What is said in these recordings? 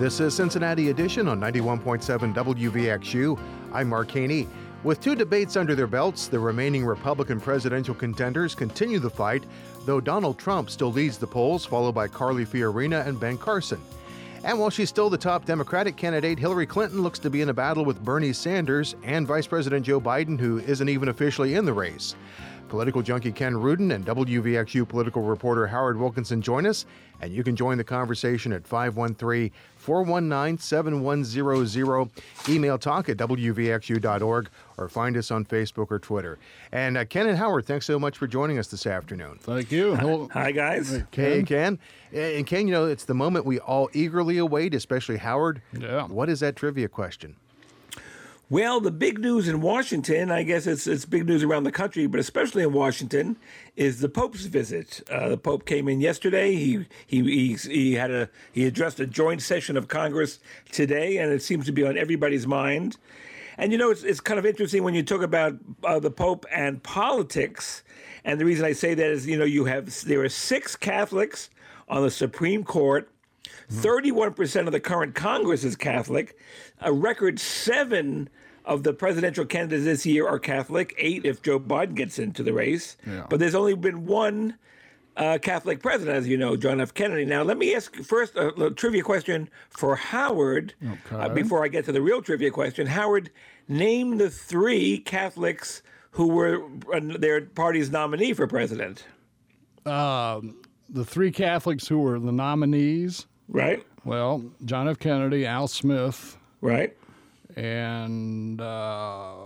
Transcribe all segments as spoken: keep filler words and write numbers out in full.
This is Cincinnati Edition on ninety-one point seven W V X U. I'm Mark Haney. With two debates under their belts, the remaining Republican presidential contenders continue the fight, though Donald Trump still leads the polls, followed by Carly Fiorina and Ben Carson. And while she's still the top Democratic candidate, Hillary Clinton looks to be in a battle with Bernie Sanders and Vice President Joe Biden, who isn't even officially in the race. Political junkie Ken Rudin and W V X U political reporter Howard Wilkinson join us, and you can join the conversation at five one three, four one nine, seven one zero zero. Email talk at W V X U dot org or find us on Facebook or Twitter. And uh, Ken and Howard, thanks so much for joining us this afternoon. Thank you. Hi, Hi guys. Hey, Ken. Hey, Ken. And Ken, you know, it's the moment we all eagerly await, especially Howard. Yeah. What is that trivia question? Well, the big news in Washington, I guess it's it's big news around the country, but especially in Washington, is the Pope's visit. Uh, the Pope came in yesterday. He he he he had a he addressed a joint session of Congress today, and it seems to be on everybody's mind. And you know, it's it's kind of interesting when you talk about uh, the Pope and politics. And the reason I say that is, you know, you have there are six Catholics on the Supreme Court. thirty-one percent of the current Congress is Catholic. A record seven of the presidential candidates this year are Catholic, eight if Joe Biden gets into the race. Yeah. But there's only been one uh, Catholic president, as you know, John F. Kennedy. Now, let me ask first a, a trivia question for Howard Okay. uh, before I get to the real trivia question. Howard, name the three Catholics who were uh, their party's nominee for president. Um, the three Catholics who were the nominees, Right? well, John F. Kennedy, Al Smith, Right? and uh,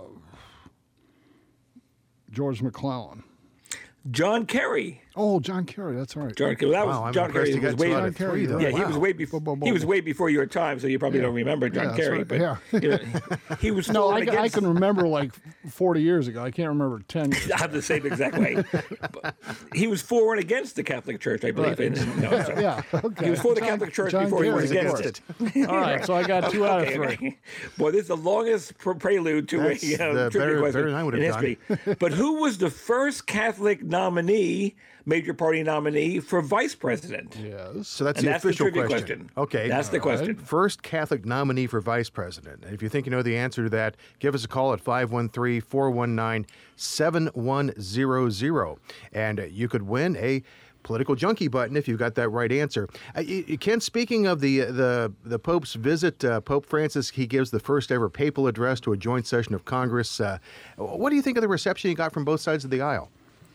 George McClellan. John Kerry. Oh, John Kerry, that's right. John Kerry. That was Wow, I'm John impressed Kerry. you got was way, two out of three, though. Yeah, he Wow. was way before. Boom, boom, He was boom. way before your time, so you probably Yeah. don't remember John Yeah, that's Kerry. right. But Yeah. you know, he was No, for I, and I against. can remember like forty years ago. I can't remember ten years ago. I'm the same exact way. But he was for and against the Catholic Church, I believe. Right. And, no, sorry. Yeah, okay. He was for the John- Catholic Church John before he was Kerry, against of it. All right, so I got two out of Okay, three. okay. Boy, this is the longest pre- prelude to That's a uh, the trivia better- question better than I would in have done. history. But who was the first Catholic nominee, major party nominee, for vice president? Yes. So that's And the that's the official trivia question. question. Okay. That's the All question. First Catholic nominee for vice president. And if you think you know the answer to that, give us a call at five one three, four one nine, seven one zero zero. And uh, you could win a political junkie button if you've got that right answer. Uh, y- y- Ken, speaking of the the the Pope's visit, uh, Pope Francis, he gives the first ever papal address to a joint session of Congress. Uh, what do you think of the reception you got from both sides of the aisle?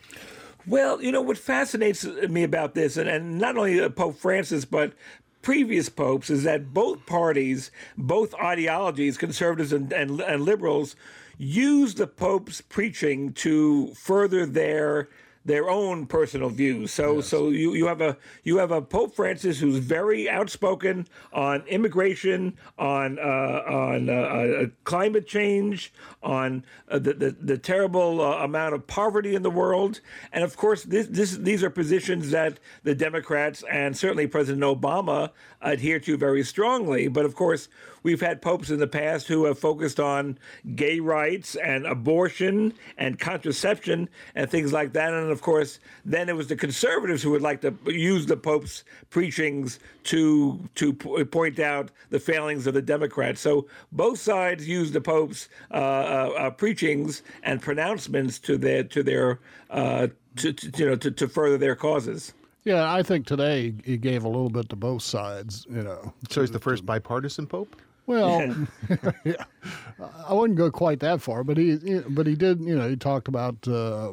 Well, you know, what fascinates me about this, and, and not only uh, Pope Francis, but previous popes, is that both parties, both ideologies, conservatives and, and, and liberals, use the Pope's preaching to further their their own personal views. So, Yes. so you, you have a you have a Pope Francis who's very outspoken on immigration, on uh, on uh, uh, climate change, on uh, the, the the terrible uh, amount of poverty in the world, and of course, this, this these are positions that the Democrats and certainly President Obama adhere to very strongly. But of course, we've had popes in the past who have focused on gay rights and abortion and contraception and things like that. And of course, then it was the conservatives who would like to use the Pope's preachings to to p- point out the failings of the Democrats. So both sides use the Pope's uh, uh, uh, preachings and pronouncements to their to their uh, to, to you know to, to further their causes. Yeah, I think today he gave a little bit to both sides, you know. So he's the first bipartisan Pope? Well, yeah, I wouldn't go quite that far, but he, but he did. You know, he talked about uh,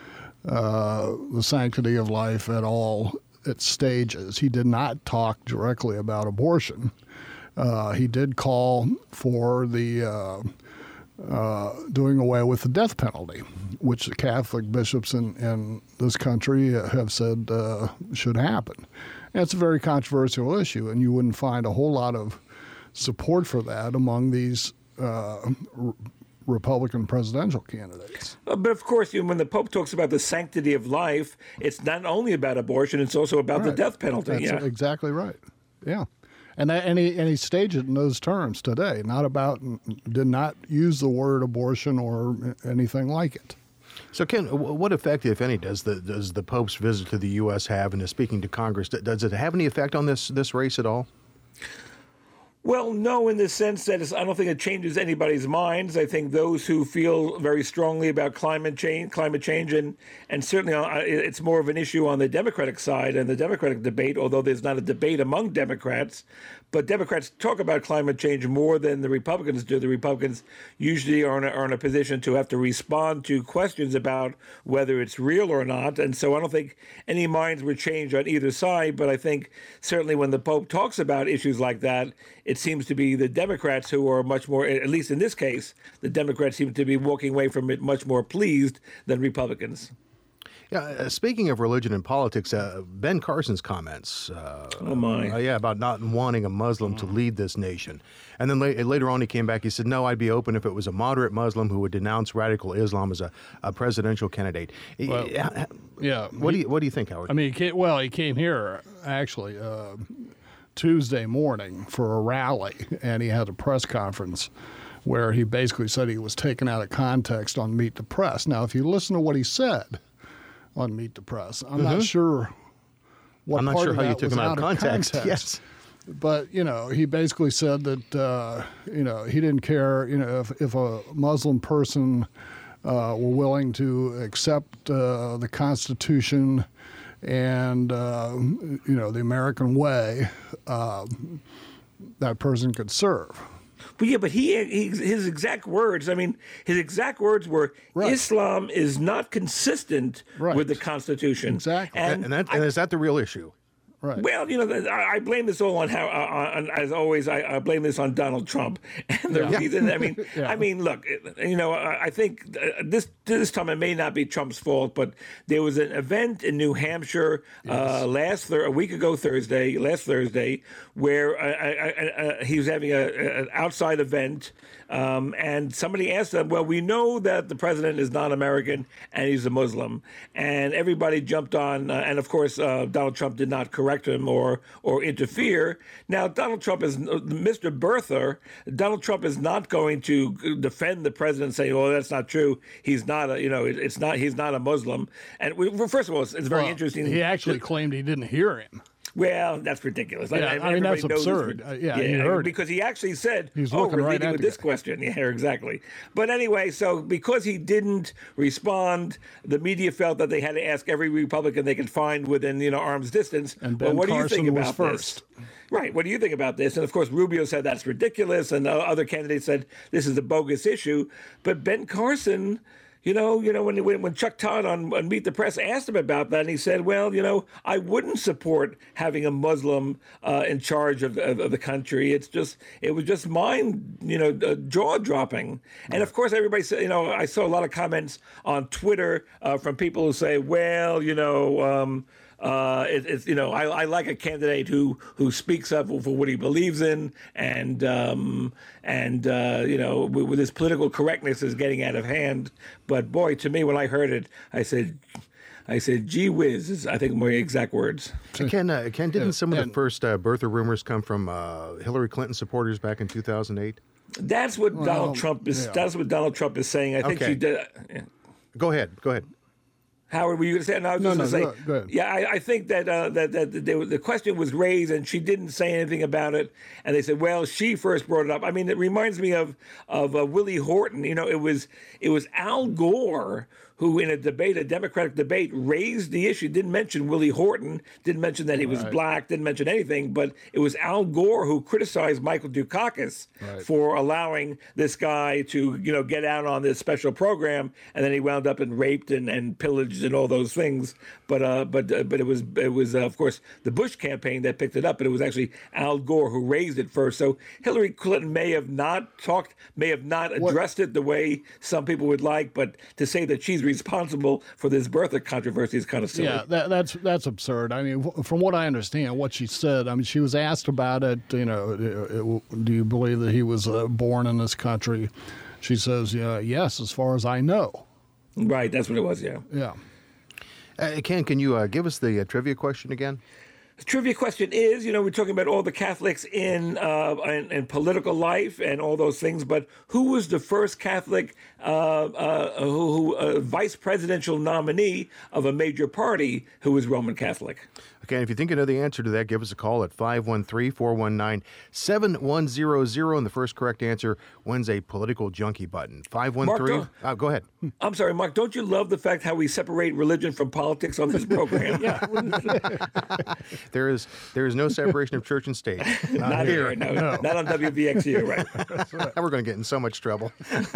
uh, the sanctity of life at all its stages. He did not talk directly about abortion. Uh, he did call for the uh, uh, doing away with the death penalty, which the Catholic bishops in, in this country have said uh, should happen. And it's a very controversial issue, and you wouldn't find a whole lot of support for that among these uh, r- Republican presidential candidates. Uh, But of course, you know, when the Pope talks about the sanctity of life, it's not only about abortion; it's also about the Right. death penalty. That's yeah. exactly right. Yeah. And, that, and, he, and he staged it in those terms today, not about, did not use the word abortion or anything like it. So, Ken, wh- what effect, if any, does the does the Pope's visit to the U S have, and is speaking to Congress? d- Does it have any effect on this this race at all? Well, no, in the sense that it's, I don't think it changes anybody's minds. I think those who feel very strongly about climate change, climate change, and and certainly uh, it's more of an issue on the Democratic side and the Democratic debate. Although there's not a debate among Democrats, but Democrats talk about climate change more than the Republicans do. The Republicans usually are in a, are in a position to have to respond to questions about whether it's real or not, and so I don't think any minds were changed on either side. But I think certainly when the Pope talks about issues like that, it seems to be the Democrats who are much more, at least in this case, the Democrats seem to be walking away from it much more pleased than Republicans. Yeah, uh, speaking of religion and politics, uh, Ben Carson's comments. Uh, oh my! Uh, yeah, about not wanting a Muslim to lead this nation, and then la- later on he came back. He said, "No, I'd be open if it was a moderate Muslim who would denounce radical Islam as a, a presidential candidate." Well, yeah. yeah. What he, do you What do you think, Howard? I mean, he came, well, he came here actually uh, Tuesday morning for a rally, and he had a press conference where he basically said he was taken out of context on Meet the Press. Now, if you listen to what he said on Meet the Press, I'm mm-hmm. not sure what I'm not part sure of how that you took was him out out of context. context. Yes. But, you know, he basically said that, uh, you know, he didn't care, you know, if, if a Muslim person uh, were willing to accept uh, the Constitution and, uh, you know, the American way, uh, that person could serve. But yeah, but he, he his exact words, I mean, his exact words were, right. Islam is not consistent right. with the Constitution. Exactly. And, and, that, and is that the real issue? Right. Well, you know, I blame this all on how, on, as always, I, I blame this on Donald Trump. And the yeah. reason, I mean, yeah. I mean, look, you know, I think this this time it may not be Trump's fault, but there was an event in New Hampshire yes. uh, last a week ago Thursday, last Thursday, where I, I, I, he was having a, an outside event. Um, and somebody asked him, well, we know that the president is not American and he's a Muslim. And everybody jumped on. Uh, and of course, uh, Donald Trump did not correct him or or interfere. Now, Donald Trump is Mister Birther. Donald Trump is not going to defend the president, saying, "Oh, that's not true. He's not a, you know, it's not. He's not a Muslim." And we, well, first of all, it's, it's very well, interesting. He actually claimed he didn't hear him. Well, that's ridiculous. Yeah, I, I mean, that's absurd. This, yeah, yeah, you heard because he actually said, He's "Oh, looking we're right leading at with the this guy. question." Yeah, exactly. But anyway, so because he didn't respond, the media felt that they had to ask every Republican they could find within, you know, arm's distance. And Ben well, what Carson do you think was about first. this? Right. What do you think about this? And of course, Rubio said that's ridiculous, and other candidates said this is a bogus issue. But Ben Carson. You know, you know when when, when Chuck Todd on, on Meet the Press asked him about that, and he said, "Well, you know, I wouldn't support having a Muslim uh, in charge of, of, of the country. It's just, it was just mind, you know, uh, jaw dropping." And of course, everybody said, you know, I saw a lot of comments on Twitter uh, from people who say, "Well, you know." Um, Uh, it, it's you know I, I like a candidate who who speaks up for what he believes in, and um, and uh, you know with, with his political correctness is getting out of hand. But boy, to me, when I heard it, I said, I said, "Gee whiz!" Is I think my exact words. Ken, uh, Ken, didn't some of and, the first uh, birther rumors come from uh, Hillary Clinton supporters back in two thousand eight? That's what well, Donald Trump is. Yeah. That's what Donald Trump is saying. I think okay. she did. Yeah. Go ahead. Go ahead. Howard, were you going to say? No, I was no, just no, going to say. go ahead. Yeah, I, I think that uh, that that the, the question was raised, and she didn't say anything about it. And they said, "Well, she first brought it up." I mean, it reminds me of of uh, Willie Horton. You know, it was it was Al Gore who, in a debate, a Democratic debate, raised the issue. Didn't mention Willie Horton. Didn't mention that he was right. black. Didn't mention anything. But it was Al Gore who criticized Michael Dukakis right. for allowing this guy to, you know, get out on this special program, and then he wound up and raped and, and pillaged and all those things. But uh, but uh, but it was it was uh, of course the Bush campaign that picked it up, but it was actually Al Gore who raised it first. So Hillary Clinton may have not talked, may have not addressed what? it the way some people would like, but to say that she's responsible for this birther controversy is kind of silly. Yeah, that, that's that's absurd. I mean, from what I understand, what she said, I mean, she was asked about it. You know, it, do you believe that he was uh, born in this country? She says, yeah, yes, as far as I know. Right, that's what it was. Yeah. Yeah. Uh, Ken, can you uh, give us the uh, trivia question again? The trivia question is, you know, we're talking about all the Catholics in, uh, in, in political life and all those things, but who was the first Catholic uh, uh, who, who uh, vice presidential nominee of a major party who was Roman Catholic? Okay, if you think you know the answer to that, give us a call at five one three, four one nine, seven one zero zero, and the first correct answer wins a political junkie button. five one three, Mark, uh, go ahead. I'm sorry, Mark, don't you love the fact how we separate religion from politics on this program? Yeah. There is there is no separation of church and state. Not, not here, here no, no. Not on W V X U, right? Right. We're going to get in so much trouble.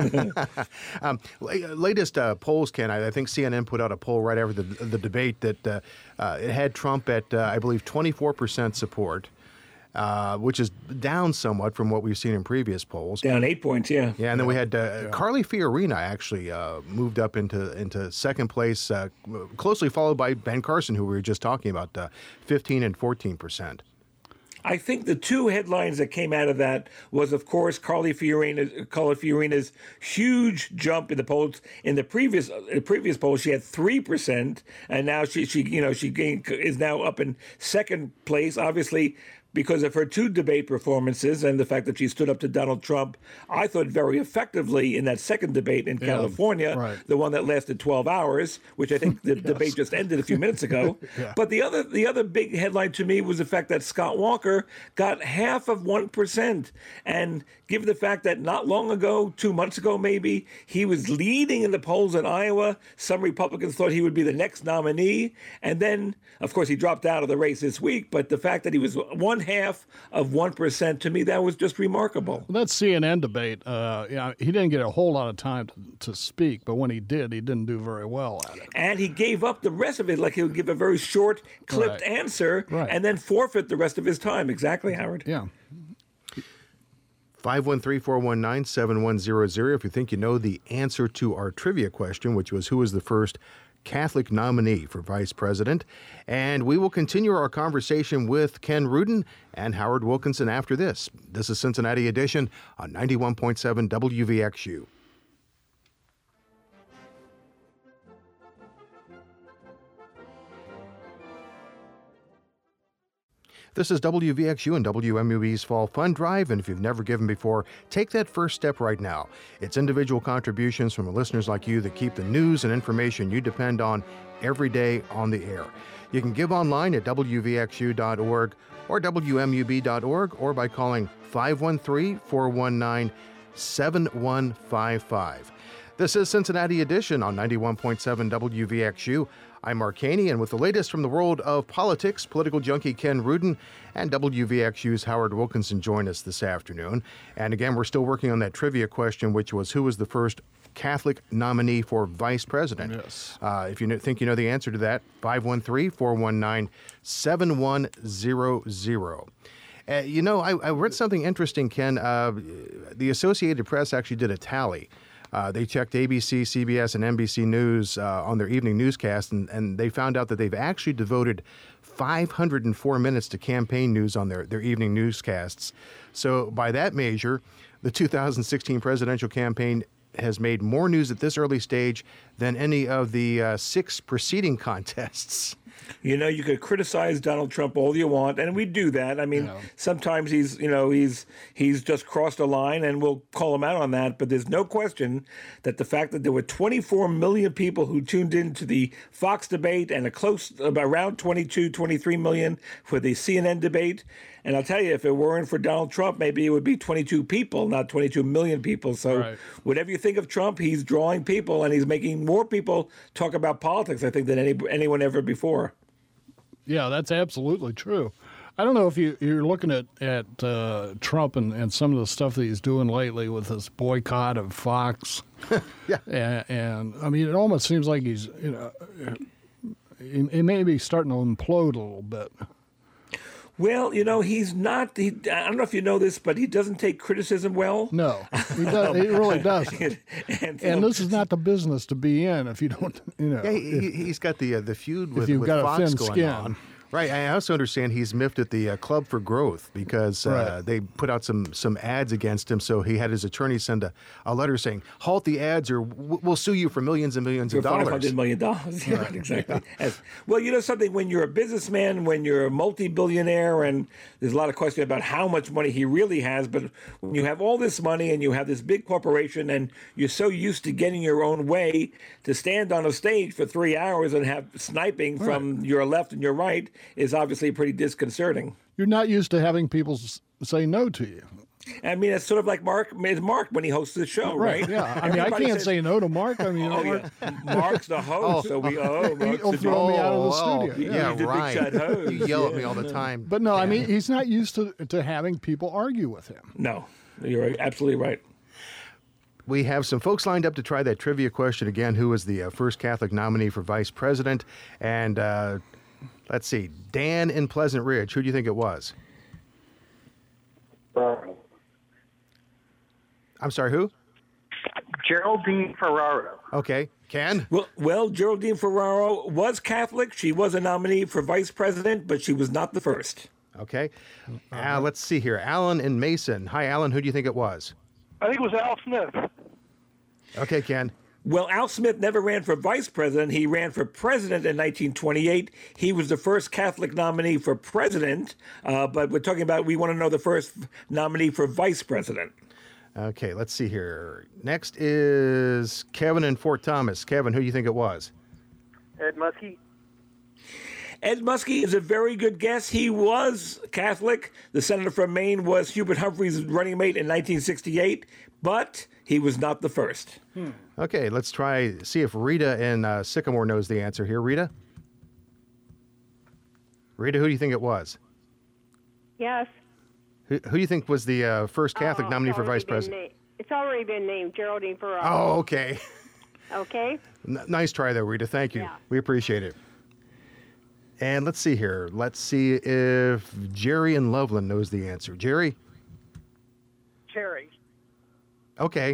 um, latest uh, polls, Ken, I, I think C N N put out a poll right after the, the debate that uh, uh, it had Trump at, uh, I believe, twenty-four percent support. Uh, which is down somewhat from what we've seen in previous polls. Down eight points, yeah. Yeah, and then we had uh, yeah. Carly Fiorina actually uh, moved up into into second place, uh, closely followed by Ben Carson, who we were just talking about, uh, fifteen and fourteen percent. I think the two headlines that came out of that was, of course, Carly Fiorina, Carly Fiorina's huge jump in the polls. In the previous uh, previous poll, she had three percent, and now she she you know she gained, is now up in second place. Obviously, because of her two debate performances and the fact that she stood up to Donald Trump, I thought very effectively in that second debate in yeah, California, right. the one that lasted twelve hours, which I think the yes. debate just ended a few minutes ago. yeah. But the other the other big headline to me was the fact that Scott Walker got half of one percent. And given the fact that not long ago, two months ago maybe, he was leading in the polls in Iowa, some Republicans thought he would be the next nominee. And then, of course, he dropped out of the race this week. But the fact that he was one half of one percent, to me, that was just remarkable. Well, that C N N debate, uh, yeah, he didn't get a whole lot of time to, to speak, but when he did, he didn't do very well at it. And he gave up the rest of it, like he would give a very short, clipped right. answer, right. and then forfeit the rest of his time. Exactly, Howard. Yeah. five one three, four one nine, seven one zero zero if you think you know the answer to our trivia question, which was who was the first Catholic nominee for vice president. And we will continue our conversation with Ken Rudin and Howard Wilkinson after this. This is Cincinnati Edition on ninety-one point seven W V X U. This is W V X U and W M U B's Fall Fund Drive, and if you've never given before, take that first step right now. It's individual contributions from listeners like you that keep the news and information you depend on every day on the air. You can give online at W V X U dot org or W M U B dot org or by calling five one three, four one nine, seven one five five. This is Cincinnati Edition on ninety-one point seven W V X U. I'm Mark Haney, and with the latest from the world of politics, political junkie Ken Rudin and W V X U's Howard Wilkinson join us this afternoon. And again, we're still working on that trivia question, which was who was the first Catholic nominee for vice president? Yes. Uh, if you know, think you know the answer to that, five one three, four one nine, seven one zero zero. Uh, you know, I, I read something interesting, Ken. Uh, the Associated Press actually did a tally. Uh, they checked A B C, C B S, and N B C News uh, on their evening newscast, and, and they found out that they've actually devoted five hundred four minutes to campaign news on their, their evening newscasts. So by that measure, the two thousand sixteen presidential campaign has made more news at this early stage than any of the uh, six preceding contests. You know, you could criticize Donald Trump all you want, and we do that. I mean, yeah. sometimes he's, you know, he's he's just crossed a line, and we'll call him out on that. But there's no question that the fact that there were twenty-four million people who tuned into the Fox debate and a close around twenty-two, twenty-three million for the C N N debate. And I'll tell you, if it weren't for Donald Trump, maybe it would be twenty-two people, not twenty-two million people. So right. whatever you think of Trump, he's drawing people, and he's making more people talk about politics, I think, than any, anyone ever before. Yeah, that's absolutely true. I don't know if you, you're looking at, at uh, Trump and, and some of the stuff that he's doing lately with this boycott of Fox. yeah. And, and, I mean, it almost seems like he's, you know, he, he may be starting to implode a little bit. Well, you know, he's not, he, I don't know if you know this, but he doesn't take criticism well. No, he, does, he really doesn't. and, and, and this is not the business to be in if you don't, you know. Yeah, he, if, he's got the uh, the feud with, you've with got Fox a thin going skin. on. Right. I also understand he's miffed at the uh, Club for Growth because uh, Right. they put out some some ads against him. So he had his attorney send a, a letter saying, halt the ads or w- we'll sue you for millions and millions For of five dollars. hundred million dollars. Yeah, right, exactly. As, well, you know something, when you're a businessman, when you're a multi-billionaire, and there's a lot of question about how much money he really has, but when you have all this money and you have this big corporation and you're so used to getting your own way, to stand on a stage for three hours and have sniping from your left and your right is obviously pretty disconcerting. You're not used to having people s- say no to you. I mean, it's sort of like Mark, it's Mark when he hosts the show, right? Yeah. I mean, I Everybody can't says, say no to Mark. I mean, Oh, Mark, yeah. Mark's the host, so we, oh, Mark's he'll the throw me out of the oh, studio. Yeah, He's the big right. shot host. You yell at me all the time. But no, I mean, he's not used to, to having people argue with him. No, you're absolutely right. We have some folks lined up to try that trivia question again. Who was the uh, first Catholic nominee for vice president? And uh, let's see, Dan in Pleasant Ridge. Who do you think it was? I'm sorry, who? Geraldine Ferraro. Okay, Ken? Well, well, Geraldine Ferraro was Catholic. She was a nominee for vice president, but she was not the first. Okay. Uh, let's see here. Alan in Mason. Hi, Alan. Who do you think it was? I think it was Al Smith. Okay, Ken. Well, Al Smith never ran for vice president. He ran for president in nineteen twenty-eight. He was the first Catholic nominee for president, uh, but we're talking about, we want to know the first nominee for vice president. Okay, let's see here. Next is Kevin in Fort Thomas. Kevin, who do you think it was? Ed Muskie. Ed Muskie is a very good guess. He was Catholic. The senator from Maine was Hubert Humphrey's running mate in nineteen sixty-eight, but he was not the first. Hmm. Okay, let's try, see if Rita in uh, Sycamore knows the answer here. Rita? Rita, who do you think it was? Yes. Who, who do you think was the uh, first Catholic Oh, nominee it's for already vice been president? na- It's already been named Geraldine Ferraro. Oh, okay. Okay. N- nice try, though, Rita. Thank you. Yeah. We appreciate it. And let's see here. Let's see if Jerry in Loveland knows the answer. Jerry? Terry. Okay.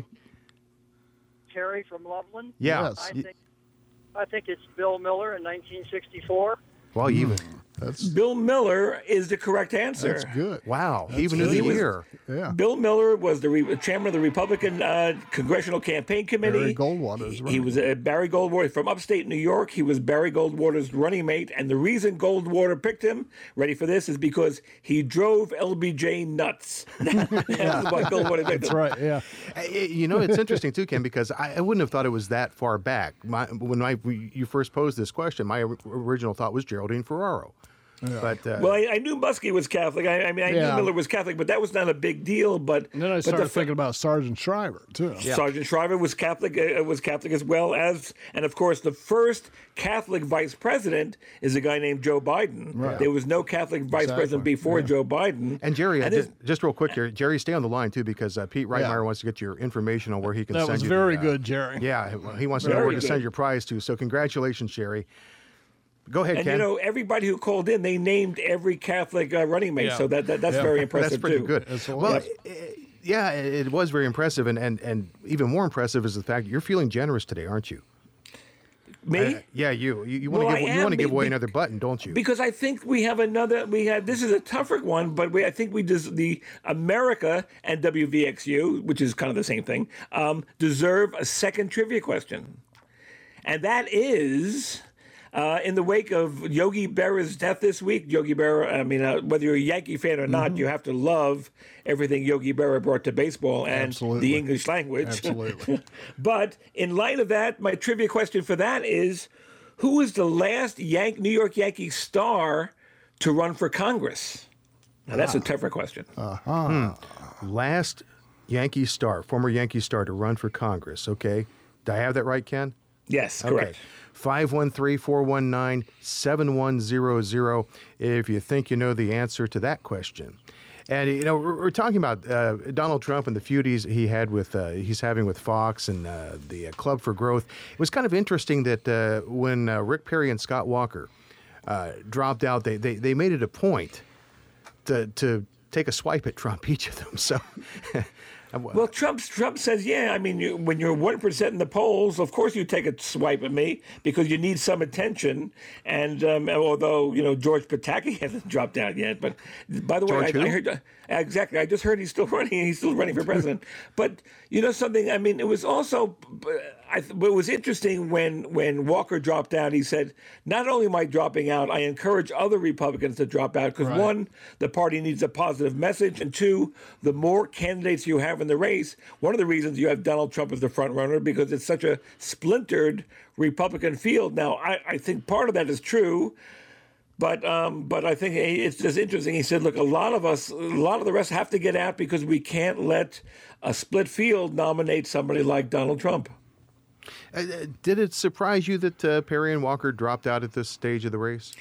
Terry from Loveland. Yeah. Yes. I Y- think I think it's Bill Miller in nineteen sixty-four. Well, you even. That's Bill Miller is the correct answer. that's good. Wow. That's even knew good. the He was- year. Yeah. Bill Miller was the re- chairman of the Republican uh, Congressional Campaign Committee. Barry Goldwater's He, he running was uh, Barry Goldwater from upstate New York. He was Barry Goldwater's running mate, and the reason Goldwater picked him, ready for this, is because he drove L B J nuts. That's why Goldwater picked That's him. right. Yeah. Uh, You know, it's interesting too, Ken, because I, I wouldn't have thought it was that far back. My, when I we, you first posed this question, my or- original thought was Geraldine Ferraro. But uh, Well, I, I knew Muskie was Catholic. I, I mean, I Yeah. knew Miller was Catholic, but that was not a big deal. But And then I but started the, thinking about Sergeant Shriver too. Sergeant Shriver was Catholic, uh, was Catholic as well as, and of course, the first Catholic vice president is a guy named Joe Biden. Right. There was no Catholic vice Exactly. president before Yeah. Joe Biden. and Jerry, uh, And just, it- just real quick here, Jerry, stay on the line too, because uh, Pete Reitmeyer Yeah. wants to get your information on where he can That send was you. very the, uh, good, Jerry. Yeah, well, he wants to know Very where to good. send your prize to. So congratulations, Jerry. Go ahead, And Ken. you know, everybody who called in, they named every Catholic uh, running mate. Yeah. So that, that that's Yeah. very impressive That's pretty too. good. That's a well, lot. uh, yeah, it it was very impressive, and, and, and even more impressive is the fact that you're feeling generous today, aren't you? Me? Uh, yeah, you. You, you want Well, to give I you want to am, give away be- another button, don't you? Because I think we have another. We have this is a tougher one, but we I think we des, the America and W V X U, which is kind of the same thing, um, deserve a second trivia question, and that is. Uh, in the wake of Yogi Berra's death this week, Yogi Berra, I mean, uh, whether you're a Yankee fan or not, you have to love everything Yogi Berra brought to baseball and Absolutely. the English language. Absolutely. But in light of that, my trivia question for that is, who was the last Yank, New York Yankee star to run for Congress? Now, that's a tougher question. Last Yankee star, former Yankee star to run for Congress. Okay, did I have that right, Ken? Yes, correct. five one three, four one nine, seven one zero zero if you think you know the answer to that question. And, you know, we're, we're talking about uh, Donald Trump and the feud he's, he had with, uh, he's having with Fox and uh, the uh, Club for Growth. It was kind of interesting that uh, when uh, Rick Perry and Scott Walker uh, dropped out, they, they, they made it a point to, to take a swipe at Trump, each of them. So Well, Trump Trump says, yeah. I mean, you, when you're one percent in the polls, of course you take a swipe at me because you need some attention. And um, although you know George Pataki hasn't dropped out yet, but by the way, George I, who? I heard uh, exactly. I just heard he's still running. He's still running for president. But you know something. I mean, it was also. I, it was interesting when when Walker dropped out. He said, not only am I dropping out, I encourage other Republicans to drop out because Right. one, the party needs a positive message, and two, the more candidates you have in the race, one of the reasons you have Donald Trump as the front runner because it's such a splintered Republican field. Now, I, I think part of that is true, but um, but I think it's just interesting. He said, look, a lot of us, a lot of the rest have to get out because we can't let a split field nominate somebody like Donald Trump. Uh, did it surprise you that uh, Perry and Walker dropped out at this stage of the race?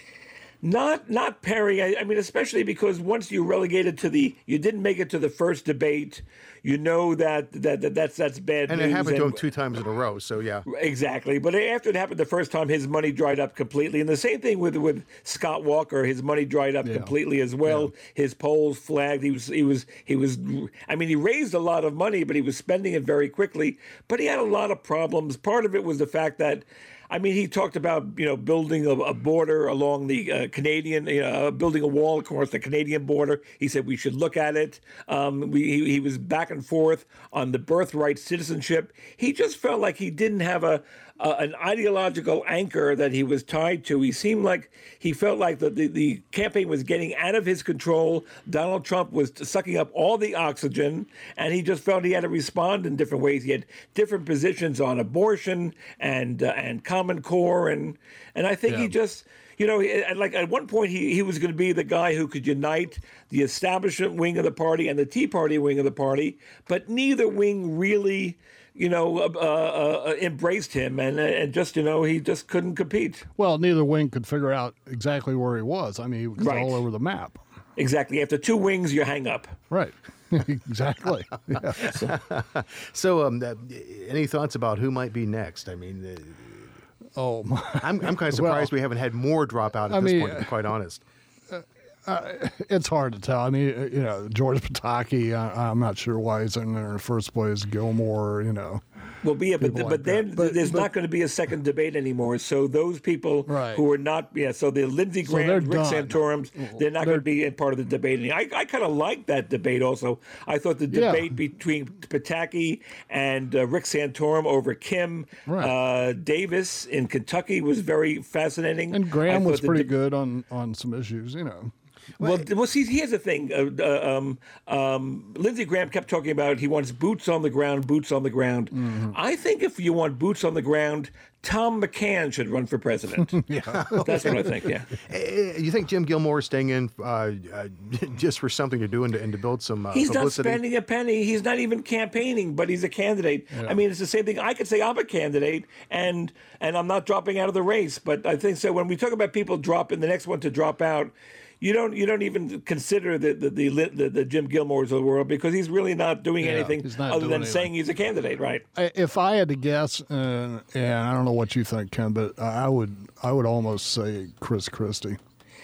Not not Perry. I, I mean, especially because once you relegated to the, you didn't make it to the first debate. You know that that, that that's that's bad And news. it happened to him and- two times in a row, so yeah. Exactly, but after it happened the first time, his money dried up completely, and the same thing with with Scott Walker. His money dried up Yeah. completely as well. His polls flagged. He was he was he was. I mean, he raised a lot of money, but he was spending it very quickly. But he had a lot of problems. Part of it was the fact that. I mean, he talked about, you know, building a, a border along the uh, Canadian, you know, uh, building a wall across the Canadian border. He said we should look at it. Um, we, he, he was back and forth on the birthright citizenship. He just felt like he didn't have a, a an ideological anchor that he was tied to. He seemed like he felt like the, the, the campaign was getting out of his control. Donald Trump was sucking up all the oxygen, and he just felt he had to respond in different ways. He had different positions on abortion and uh, and Common Core, and and I think he Yeah. just. You know, at- like at one point, he, he was going to be the guy who could unite the establishment wing of the party and the Tea Party wing of the party, but neither wing really, you know, uh, uh, embraced him, and and just you know he just couldn't compete. Well, neither wing could figure out exactly where he was. I mean, he was Right. all over the map. Exactly. After two wings, you hang up. Right. Exactly. Yeah. So, um, uh, any thoughts about who might be next? I mean, uh, Oh, my. I'm I'm kind of surprised we haven't had more drop out at I this mean, point, to be quite honest. It's hard to tell. I mean, uh, you know, George Pataki, I, I'm not sure why he's in there in the first place. Gilmore, you know. Well, yeah, but, People but like then that. But- there's but- not going to be a second debate anymore. So those people Right. who are not, yeah, so the Lindsey So they're Graham, Rick done. Santorums, they're not going to be a part of the debate. anymore. I, I kind of liked that debate also. I thought the Yeah. debate between Pataki and uh, Rick Santorum over Kim Right. uh, Davis in Kentucky was very fascinating. And I Graham thought was the pretty de- good on, on some issues, you know. Well, well, see, here's the thing. Uh, uh, um, um, Lindsey Graham kept talking about he wants boots on the ground, boots on the ground. Mm-hmm. I think if you want boots on the ground, Tom McCann should run for president. Yeah. That's what I think, yeah. Eh, You think Jim Gilmore is staying in uh, uh, just for something to do and to, and to build some uh, He's not publicity? spending a penny. He's not even campaigning, but he's a candidate. I mean, it's the same thing. I could say I'm a candidate, and and I'm not dropping out of the race. But I think so. When we talk about people dropping, the next one to drop out, you don't you don't even consider the the the, the, the Jim Gilmores of the world because he's really not doing Yeah, anything he's not other doing than anything. saying he's a candidate, right? I- If I had to guess, uh, and I don't know what you think, Ken, but I would I would almost say Chris Christie.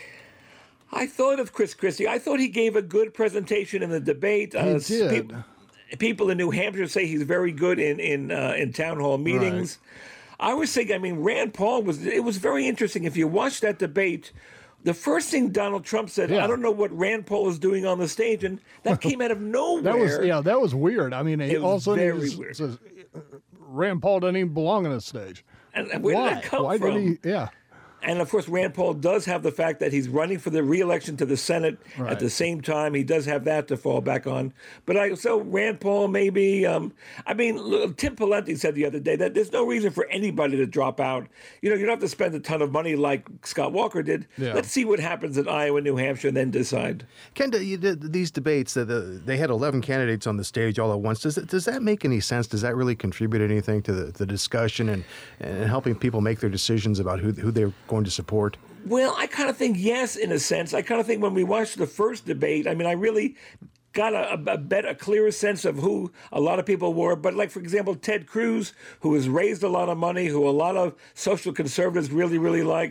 I thought of Chris Christie. I thought he gave a good presentation in the debate. Uh, He did. peop- people in New Hampshire say he's very good in in uh, in town hall meetings. I was thinking. I mean, Rand Paul was. It was very interesting. If you watch that debate, the first thing Donald Trump said, Yeah. "I don't know what Rand Paul is doing on the stage," and that came out of nowhere. That was yeah, that was weird. I mean, he It was also very weird. says Rand Paul doesn't even belong on the stage. And, and where Why? did that come Why from? did he? Yeah. And of course, Rand Paul does have the fact that he's running for the re-election to the Senate Right. at the same time. He does have that to fall back on. But I so Rand Paul maybe. Um, I mean, look, Tim Pawlenty said the other day that there's no reason for anybody to drop out. You know, you don't have to spend a ton of money like Scott Walker did. Yeah. Let's see what happens in Iowa, New Hampshire, and then decide. Ken, you did these debates, uh, the, they had eleven candidates on the stage all at once. Does, it, does that make any sense? Does that really contribute anything to the, the discussion and, and helping people make their decisions about who, who they're going to support? Well, I kind of think yes, in a sense. I kind of think when we watched the first debate, I mean, I really got a, a, a better, a clearer sense of who a lot of people were. But like, for example, Ted Cruz, who has raised a lot of money, who a lot of social conservatives really, really like.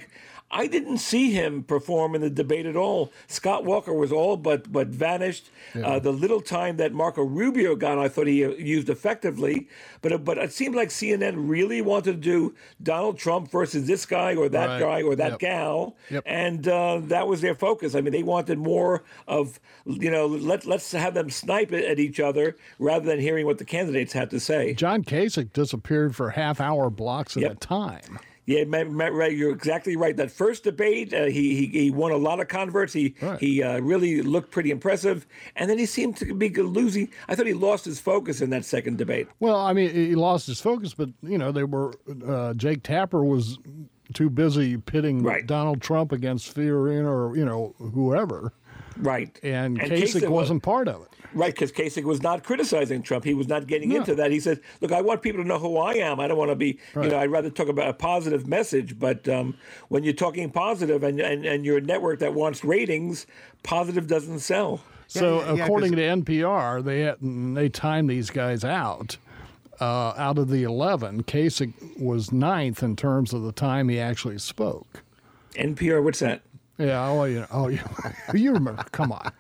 I didn't see him perform in the debate at all. Scott Walker was all but but vanished. Yeah. Uh, the little time that Marco Rubio got, I thought he uh, used effectively. But but it seemed like C N N really wanted to do Donald Trump versus this guy or that right. guy or that yep. gal, yep. and uh, that was their focus. I mean, they wanted more of, you know, let let's have them snipe it at each other rather than hearing what the candidates had to say. John Kasich disappeared for half-hour blocks at yep. a time. Yeah, Matt, Matt, right, you're exactly right. That first debate, uh, he, he he won a lot of converts. He right. he uh, really looked pretty impressive, and then he seemed to be losing. I thought he lost his focus in that second debate. Well, I mean, he lost his focus, but you know, they were uh, Jake Tapper was too busy pitting right. Donald Trump against Fiorina or you know whoever. Right, and, and Kasich Kasich wasn't part of it. Right, because Kasich was not criticizing Trump. He was not getting no. into that. He said, look, I want people to know who I am. I don't want to be, right. you know, I'd rather talk about a positive message. But um, when you're talking positive and, and, and you're a network that wants ratings, positive doesn't sell. So yeah, yeah, according to N P R, they had, they timed these guys out. Uh, out of the eleven, Kasich was ninth in terms of the time he actually spoke. N P R, what's that? Yeah, oh, you know, oh, you, you remember? Come on.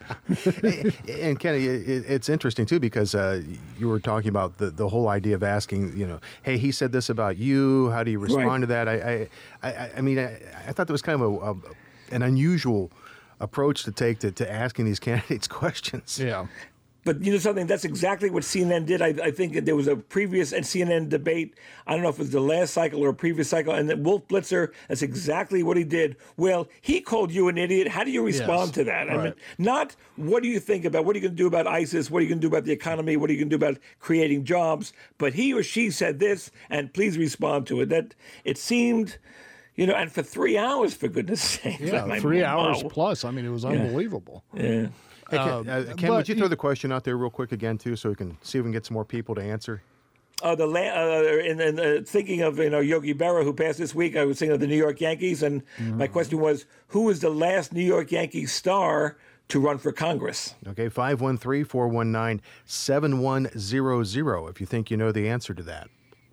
And Kenny, it, it's interesting too because uh, you were talking about the, the whole idea of asking, you know, hey, he said this about you. How do you respond right. to that? I, I, I, I mean, I, I thought that was kind of a, a, an unusual approach to take to, to asking these candidates questions. Yeah. But you know something, that's exactly what C N N did. I, I think there was a previous C N N debate. I don't know if it was the last cycle or a previous cycle. And then Wolf Blitzer, that's exactly what he did. Well, he called you an idiot. How do you respond yes. to that? I right. mean, not what do you think about, what are you going to do about ISIS? What are you going to do about the economy? What are you going to do about creating jobs? But he or she said this, and please respond to it. That it seemed... You know, and for three hours, for goodness sake. Yeah, I mean, three hours wow. plus. I mean, it was yeah. unbelievable. Yeah. Hey, Ken, uh, Ken but would you throw you- the question out there real quick again, too, so we can see if we can get some more people to answer? Uh, the la- uh, in, in, uh, thinking of you know Yogi Berra who passed this week, I was thinking of the New York Yankees, and mm-hmm. my question was, who was the last New York Yankees star to run for Congress? Okay, five one three, four one nine, seven one zero zero if you think you know the answer to that.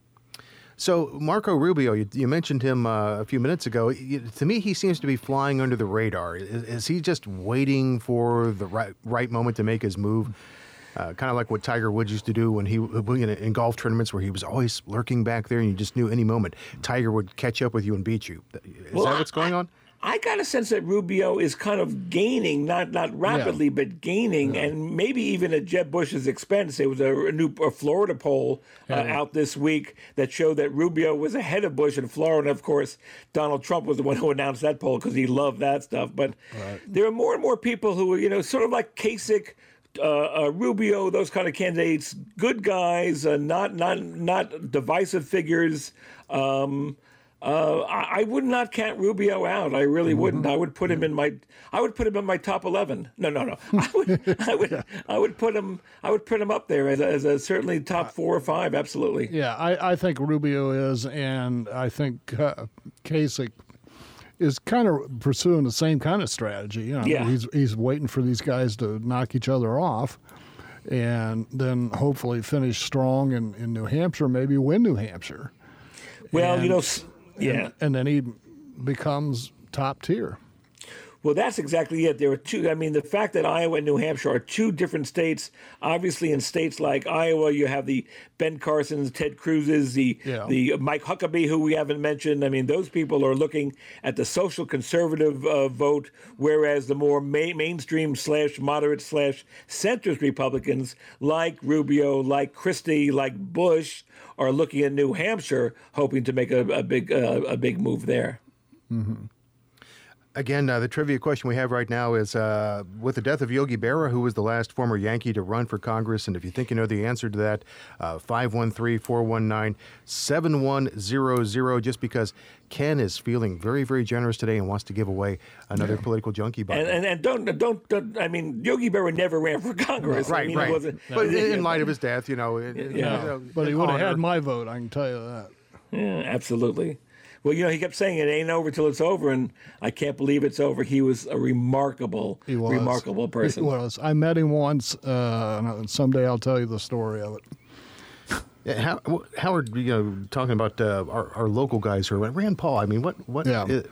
So Marco Rubio, you, you mentioned him uh, a few minutes ago. You, to me, he seems to be flying under the radar. Is, is he just waiting for the right right moment to make his move? Uh, kind of like what Tiger Woods used to do when he in, in golf tournaments, where he was always lurking back there, and you just knew any moment Tiger would catch up with you and beat you. Is Well, that what's going I, on? I got a sense that Rubio is kind of gaining, not not rapidly, Yeah. but gaining, yeah. and maybe even at Jeb Bush's expense. There was a, a new a Florida poll uh, Yeah. out this week that showed that Rubio was ahead of Bush in Florida. And of course, Donald Trump was the one who announced that poll because he loved that stuff. But Right. there are more and more people who are, you know, sort of like Kasich, uh, uh, Rubio, those kind of candidates, good guys, uh, not not not divisive figures. Um, Uh, I, I would not count Rubio out. I really mm-hmm. wouldn't. I would put him in my. I would put him in my top eleven. No, no, no. I would. I would. I would put him. I would put him up there as a, as a certainly top four or five. Absolutely. Yeah, I, I think Rubio is, and I think uh, Kasich is kind of pursuing the same kind of strategy. You know, Yeah. he's he's waiting for these guys to knock each other off, and then hopefully finish strong in, in New Hampshire, maybe win New Hampshire. Well, And- you know. s- Yeah. And, and then he becomes top tier. Well, that's exactly it. There are two. I mean, the fact that Iowa and New Hampshire are two different states. Obviously, in states like Iowa, you have the Ben Carsons, Ted Cruz's, the Yeah. the Mike Huckabee, who we haven't mentioned. I mean, those people are looking at the social conservative uh, vote, whereas the more ma- mainstream slash moderate slash centrist Republicans, like Rubio, like Christie, like Bush, are looking at New Hampshire, hoping to make a, a big uh, a big move there. Mm-hmm. Again, uh, the trivia question we have right now is, uh, with the death of Yogi Berra, who was the last former Yankee to run for Congress, and if you think you know the answer to that, uh, five one three, four one nine, seven one zero zero, just because Ken is feeling very, very generous today and wants to give away another yeah. political junkie button. And, and, and don't, don't, don't, I mean, Yogi Berra never ran for Congress. Right, I mean, right. He wasn't, but in, in light of his death, you know. It, Yeah. you know But he in would have honor. had my vote, I can tell you that. Yeah, absolutely. Well, you know, he kept saying it ain't over till it's over, and I can't believe it's over. He was a remarkable, He was. remarkable person. He was. I met him once. Uh, and someday I'll tell you the story of it. Yeah, How, Howard, you know, talking about uh, our, our local guys here, Rand Paul. I mean, what, what, Yeah. uh,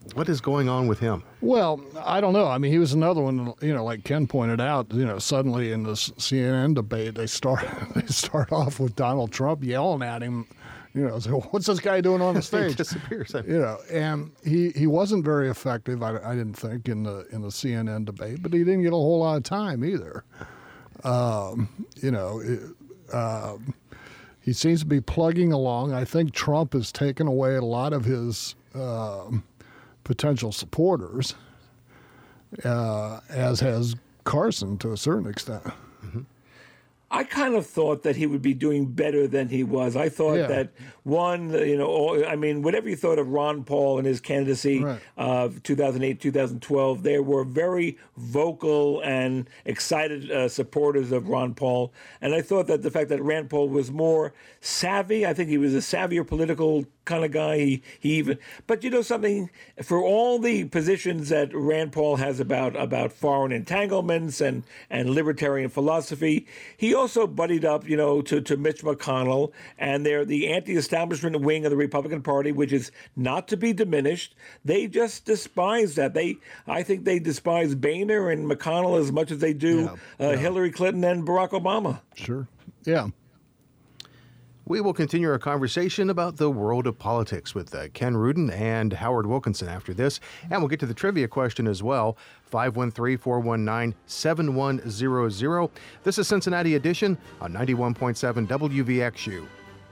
What is going on with him? Well, I don't know. I mean, he was another one. You know, like Ken pointed out. You know, suddenly in this C N N debate, they start they start off with Donald Trump yelling at him. You know, so what's this guy doing on the stage? He disappears. You know, and he, he wasn't very effective. I, I didn't think in the in the C N N debate, but he didn't get a whole lot of time either. Um, you know, it, uh, he seems to be plugging along. I think Trump has taken away a lot of his uh, potential supporters, uh, as has Carson to a certain extent. Mm-hmm. I kind of thought that he would be doing better than he was. I thought Yeah. that one, you know, all, I mean, whatever you thought of Ron Paul and his candidacy Right. of two thousand eight, two thousand twelve, they were very vocal and excited uh, supporters of Ron Paul. And I thought that the fact that Rand Paul was more savvy, I think he was a savvier political kind of guy. He, he even, but you know something, for all the positions that Rand Paul has about about foreign entanglements and, and libertarian philosophy, he also buddied up, you know, to, to Mitch McConnell, and they're the anti-establishment wing of the Republican Party, which is not to be diminished. They just despise that. They, I think they despise Boehner and McConnell as much as they do Yeah, uh, yeah. Hillary Clinton and Barack Obama. Sure. Yeah. We will continue our conversation about the world of politics with uh, Ken Rudin and Howard Wilkinson after this. And we'll get to the trivia question as well. five one three, four one nine, seven one zero zero. This is Cincinnati Edition on ninety-one point seven W V X U.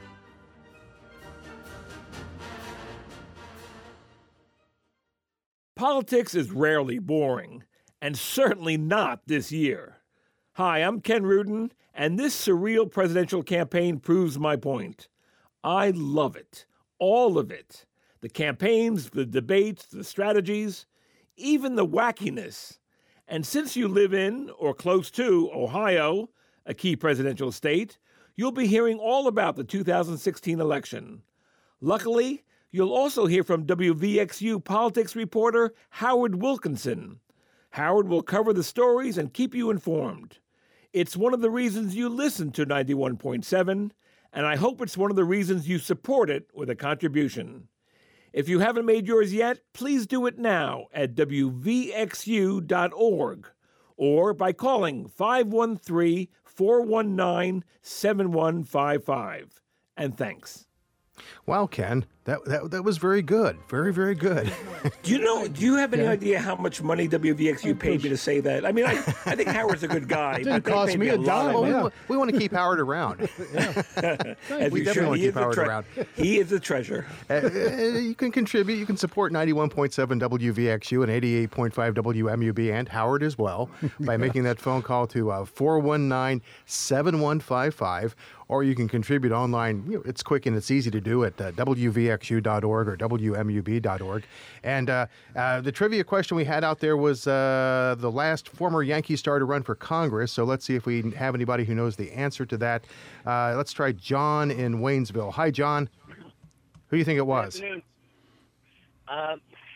Politics is rarely boring, and certainly not this year. Hi, I'm Ken Rudin, and this surreal presidential campaign proves my point. I love it. All of it. The campaigns, the debates, the strategies, even the wackiness. And since you live in, or close to, Ohio, a key presidential state, you'll be hearing all about the two thousand sixteen election. Luckily, you'll also hear from W V X U politics reporter Howard Wilkinson. Howard will cover the stories and keep you informed. It's one of the reasons you listen to ninety-one point seven, and I hope it's one of the reasons you support it with a contribution. If you haven't made yours yet, please do it now at W V X U dot org or by calling five one three, four one nine, seven one five five. And thanks. Wow, Ken, that, that that was very good. Very, very good. Do you know? Do you have any idea how much money W V X U paid me to say that? I mean, I, I think Howard's a good guy. It didn't but they cost paid me a a lot dime, of Well, money. we, wa- we want to keep Howard around. As We you definitely should. want to He keep is a Howard tre- around. He is a treasure. Uh, uh, you can contribute. You can support ninety-one point seven W V X U and eighty-eight point five W M U B and Howard as well by making that phone call to uh, four one nine, seven one five five. Or you can contribute online. You know, it's quick and it's easy to do at uh, W V X U dot org or W M U B dot org. And uh, uh, the trivia question we had out there was uh, the last former Yankee star to run for Congress. So let's see if we have anybody who knows the answer to that. Uh, let's try John in Waynesville. Hi, John. Who do you think it was? Good afternoon. Um,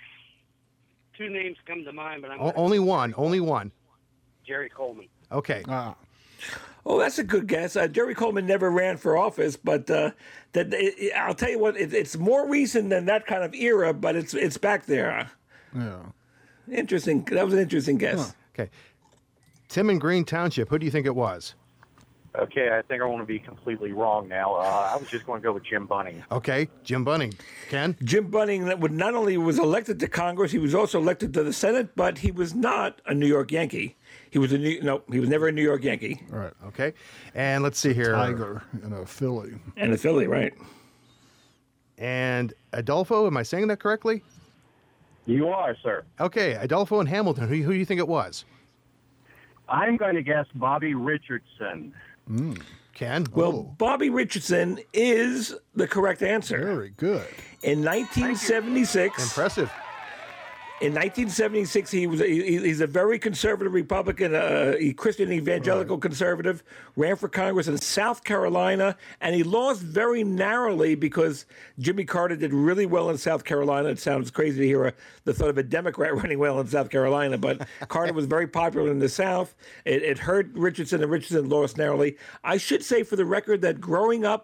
two names come to mind, but I'm O- only one. Only one. Jerry Coleman. Okay. Ah. Oh, that's a good guess. Uh, Jerry Coleman never ran for office, but uh, that it, it- I'll tell you what, it, it's more recent than that kind of era, but it's it's back there. Yeah. Interesting. That was an interesting guess. Okay. Tim in Green Township. Who do you think it was? Okay, I think I want to be completely wrong now. Uh, I was just going to go with Jim Bunning. Okay. Jim Bunning. Ken? Jim Bunning that would not only was elected to Congress, he was also elected to the Senate, but he was not a New York Yankee. He was a New, no, he was never a New York Yankee. All right. Okay. And let's see here. Tiger and a Philly. And a Philly, right? And Adolfo, am I saying that correctly? You are, sir. Okay. Adolfo and Hamilton. Who, who do you think it was? I'm going to guess Bobby Richardson. Ken? Well, Oh. Bobby Richardson is the correct answer. Very good. In nineteen seventy-six, Impressive. in nineteen seventy-six, he was a, he, he's a very conservative Republican, uh, a Christian evangelical conservative, ran for Congress in South Carolina, and he lost very narrowly because Jimmy Carter did really well in South Carolina. It sounds crazy to hear a, the thought of a Democrat running well in South Carolina, but Carter was very popular in the South. It, it hurt Richardson, and Richardson lost narrowly. I should say for the record that growing up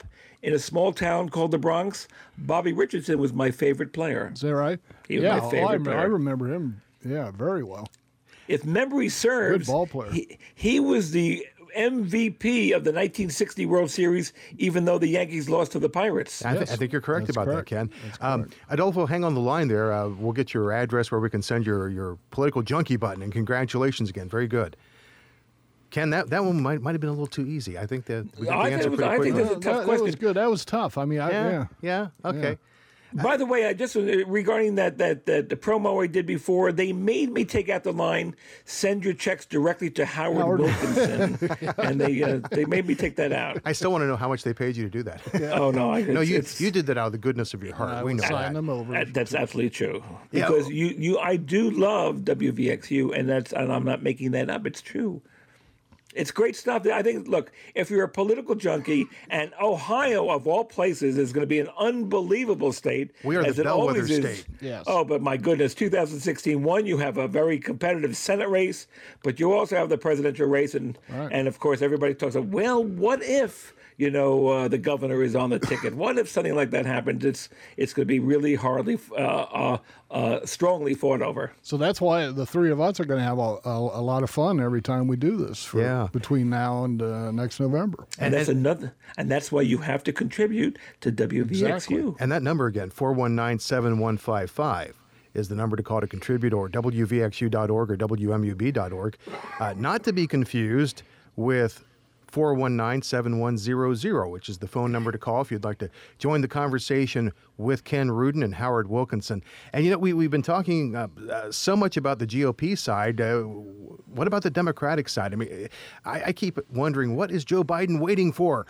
in a small town called the Bronx, Bobby Richardson was my favorite player. Is that right? He was yeah, my favorite oh, I, player. I remember him. Yeah, very well. If memory serves, Good ball player. He, he was the M V P of the nineteen sixty World Series, even though the Yankees lost to the Pirates. I, th- Yes, I think you're correct that's about correct. that, Ken. That's Um, correct. Adolfo, hang on the line there. Uh, we'll get your address where we can send your, your political junkie button, and congratulations again. Very good. Ken, that, that one might might have been a little too easy. I think that we got I the think answer it was- pretty I think quickly. that's a tough that, that was question. good. That was tough. I mean, I, Yeah, yeah. yeah, okay. By the way, I just uh, regarding that that that the promo I did before, they made me take out the line, "Send your checks directly to Howard, Howard. Wilkinson," and they uh, they made me take that out. I still want to know how much they paid you to do that. Oh no, I, no, it's- you it's- you did that out of the goodness of your heart. I we would know sign that. them over. That- That's absolutely true. Yeah. Because you, you, I do love W V X U, and that's, and I'm not making that up. It's true. It's great stuff. I think. Look, if you're a political junkie, and Ohio of all places is going to be an unbelievable state, We are the as it bellwether always is. state. Yes. Oh, but my goodness, two thousand sixteen, one, you have a very competitive Senate race, but you also have the presidential race, and and of course everybody talks about, well, what if? You know, uh, the governor is on the ticket. What if something like that happens? It's it's going to be really hardly, uh, uh, uh, strongly fought over. So that's why the three of us are going to have a, a, a lot of fun every time we do this. For, Yeah. Between now and uh, next November. And, that's another, and that's why you have to contribute to W V X U. Exactly. And that number again, four one nine, seven one five five, is the number to call to contribute, or W V X U dot org or W M U B dot org. Uh, not to be confused with four one nine, seven one zero zero, which is the phone number to call if you'd like to join the conversation with Ken Rudin and Howard Wilkinson. And, you know, we, we've been talking uh, uh, so much about the G O P side. Uh, what about the Democratic side? I mean, I, I keep wondering, what is Joe Biden waiting for?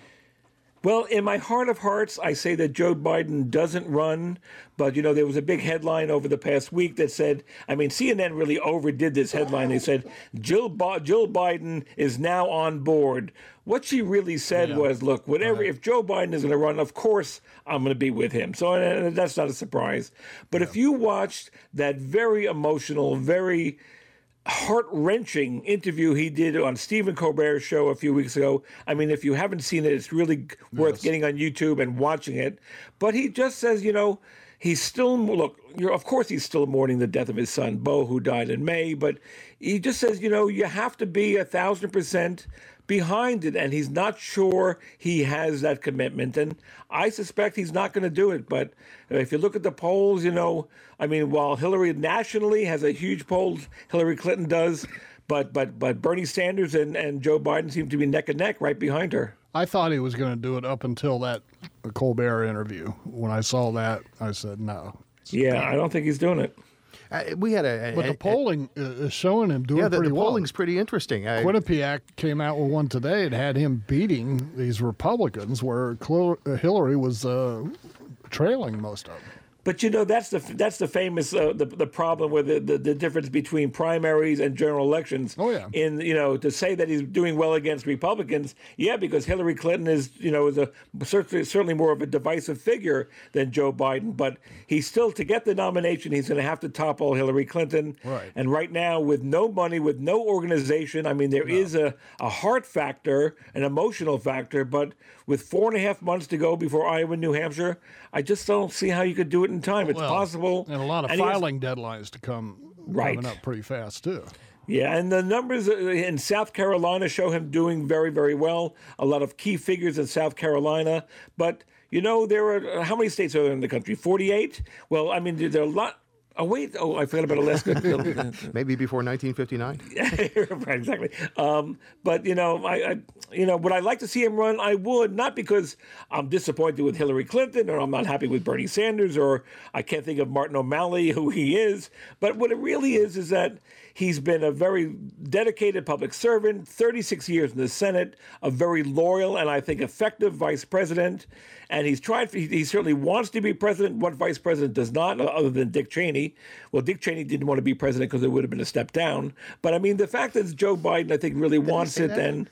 Well, in my heart of hearts, I say that Joe Biden doesn't run. But, you know, there was a big headline over the past week that said, I mean, C N N really overdid this headline. They said, Jill, Bi- Jill Biden is now on board. What she really said Yeah. was, look, whatever, if Joe Biden is going to run, of course I'm going to be with him. So uh, that's not a surprise. But if you watched that very emotional, very heart-wrenching interview he did on Stephen Colbert's show a few weeks ago. I mean, if you haven't seen it, it's really worth Yes. getting on YouTube and watching it. But he just says, you know, he's still, look, you're, of course he's still mourning the death of his son, Bo, who died in May. But he just says, you know, you have to be a thousand percent behind it, and he's not sure he has that commitment. And I suspect he's not going to do it. But if you look at the polls, you know, I mean, while Hillary nationally has a huge poll, Hillary Clinton does, but but but Bernie Sanders and, and Joe Biden seem to be neck and neck right behind her. I thought he was going to do it up until that Colbert interview. When I saw that, I said no. Yeah, I don't think he's doing it. Uh, we had a... But a- the polling uh, is showing him doing yeah, the, pretty the well. polling's pretty interesting. I, Quinnipiac came out with one today. It had him beating these Republicans, where Clo- uh, Hillary was uh, trailing most of them. But you know, that's the that's the famous uh, the the problem with the, the the difference between primaries and general elections. Oh, yeah. In you know, to say that he's doing well against Republicans, yeah, because Hillary Clinton is you know is a certainly certainly more of a divisive figure than Joe Biden. But he's still, to get the nomination, he's going to have to topple Hillary Clinton. Right. And right now, with no money, with no organization, I mean, there is a a heart factor, an emotional factor, but with four and a half months to go before Iowa and New Hampshire, I just don't see how you could do it in time. It's Well, possible. And a lot of And he has- filing deadlines to come Right. coming up pretty fast, too. Yeah, and the numbers in South Carolina show him doing very, very well. A lot of key figures in South Carolina. But, you know, there are, how many states are there in the country? forty-eight? Well, I mean, there are a lot. Oh, wait. Oh, I forgot about Alaska. maybe before nineteen fifty-nine? Right, exactly. Um, but you know, I, I, you know, would I like to see him run? I would, not because I'm disappointed with Hillary Clinton, or I'm not happy with Bernie Sanders, or I can't think of Martin O'Malley, who he is. But what it really is is that he's been a very dedicated public servant, thirty-six years in the Senate, a very loyal and I think effective vice president. And he's tried, he, he certainly wants to be president. What vice president does not, other than Dick Cheney? Well, Dick Cheney didn't want to be president because it would have been a step down. But I mean, the fact that Joe Biden, I think, really wants say it, that? then.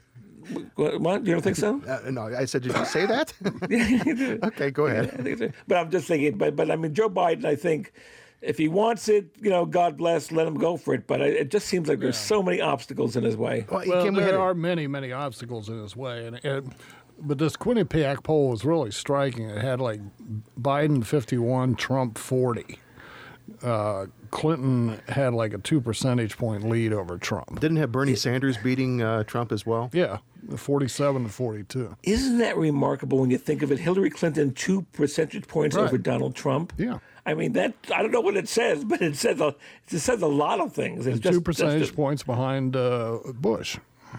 What, what? You don't think so? Uh, no, I said, did you say that? Okay, go ahead. But I'm just thinking, but, but I mean, Joe Biden, I think, if he wants it, you know, God bless, let him go for it. But I, it just seems like there's so many obstacles in his way. Well, Well, can we there hit it? are many, many obstacles in his way. And, and But this Quinnipiac poll was really striking. It had like Biden fifty-one, Trump forty. Uh, Clinton had like a two percentage point lead over Trump. Didn't have Bernie Sanders beating uh, Trump as well? Yeah, forty-seven to forty-two. Isn't that remarkable when you think of it? Hillary Clinton two percentage points Right. over Donald Trump. Yeah. I mean that I don't know what it says, but it says a it says a lot of things. It's And just two percentage just a- points behind uh, Bush.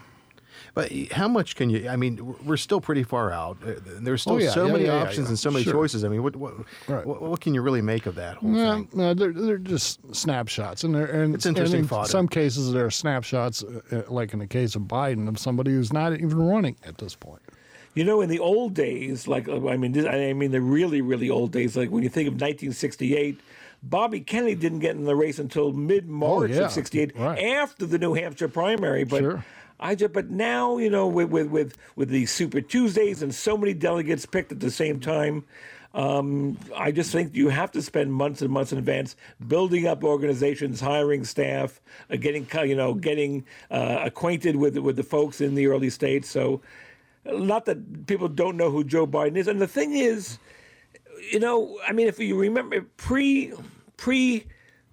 But how much can you? I mean, we're still pretty far out. Uh, There's still Oh, yeah, so yeah, many yeah, yeah, options yeah. and so many Sure. choices. I mean, what what, Right. what what can you really make of that whole No, thing? no, they're, they're just snapshots, and they're and, It's interesting and in fodder. some cases they're snapshots, uh, uh, like in the case of Biden, of somebody who's not even running at this point. You know, in the old days, like I mean, this, I mean the really, really old days, like when you think of nineteen sixty-eight, Bobby Kennedy didn't get in the race until mid-March Oh, yeah. of sixty-eight, Right. after the New Hampshire primary. But Sure. I just, but now you know, with with with with these Super Tuesdays and so many delegates picked at the same time. Um, I just think you have to spend months and months in advance building up organizations, hiring staff, uh, getting co- you know, getting uh, acquainted with with the folks in the early states. So, not that people don't know who Joe Biden is. And the thing is, you know, I mean, if you remember pre pre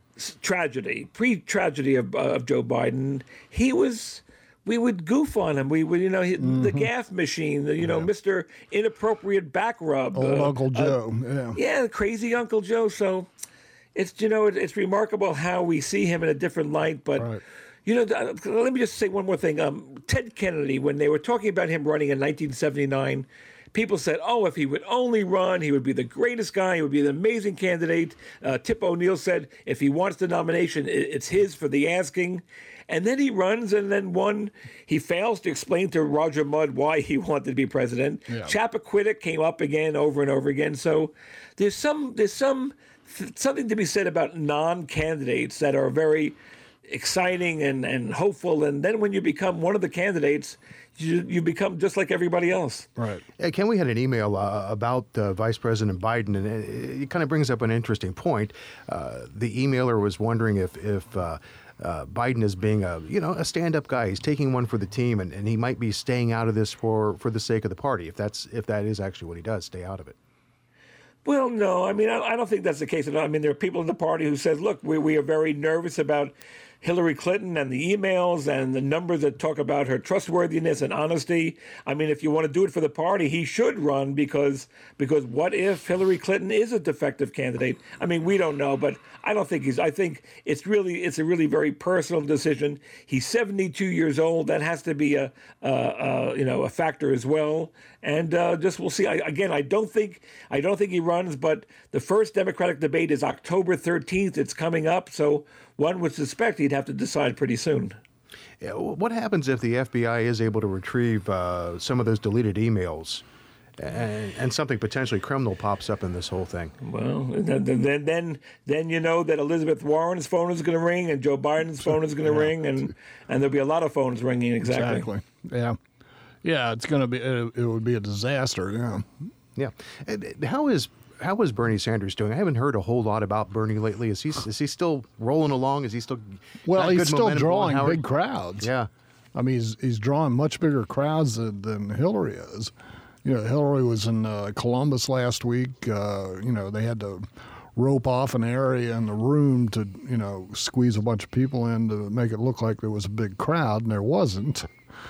tragedy, pre tragedy of, uh, of Joe Biden, he was. We would goof on him. We would, you know, he, the gaff machine, the, you know, Mister Inappropriate Back Rub. Old uh, Uncle Joe. yeah. yeah, crazy Uncle Joe. So it's, you know, it, it's remarkable how we see him in a different light. But, Right. you know, th- let me just say one more thing. Um, Ted Kennedy, when they were talking about him running in nineteen seventy-nine, people said, oh, if he would only run, he would be the greatest guy. He would be an amazing candidate. Uh, Tip O'Neill said, if he wants the nomination, it, it's his for the asking. And then he runs, and then one, he fails to explain to Roger Mudd why he wanted to be president. Yeah. Chappaquiddick came up again, over and over again. So there's some there's some something to be said about non-candidates that are very exciting and, and hopeful. And then when you become one of the candidates, you you become just like everybody else. Right. Uh, Ken, we had an email uh, about uh, Vice President Biden, and it, it kind of brings up an interesting point. Uh, the emailer was wondering if if uh, uh, Biden is being a you know a stand-up guy. He's taking one for the team, and, and he might be staying out of this for, for the sake of the party. If that's if that is actually what he does, stay out of it. Well, no, I mean, I, I don't think that's the case at all. I mean, there are people in the party who said, look, we, we are very nervous about Hillary Clinton and the emails and the numbers that talk about her trustworthiness and honesty. I mean, if you want to do it for the party, he should run because because what if Hillary Clinton is a defective candidate? I mean, we don't know, but I don't think he's. I think it's really it's a really very personal decision. He's seventy-two years old. That has to be a, a, a you know a factor as well. And uh, just we'll see. I, again, I don't think I don't think he runs, but the first Democratic debate is October thirteenth. It's coming up, so one would suspect he'd have to decide pretty soon. Yeah, what happens if the F B I is able to retrieve uh, some of those deleted emails, and, and something potentially criminal pops up in this whole thing? Well, then then then, then you know that Elizabeth Warren's phone is going to ring and Joe Biden's phone is going to ring, and and there'll be a lot of phones ringing. Exactly. Exactly. Yeah. Yeah, it's going to be, it, it would be a disaster. Yeah. Yeah. And How is how is Bernie Sanders doing? I haven't heard a whole lot about Bernie lately. Is he is he still rolling along? Is he still Well, got he's good still momentum going, drawing Howard? big crowds. Yeah. I mean, he's he's drawing much bigger crowds than, than Hillary is. You know, Hillary was in uh, Columbus last week. Uh, you know, they had to rope off an area in the room to, you know, squeeze a bunch of people in to make it look like there was a big crowd, and there wasn't.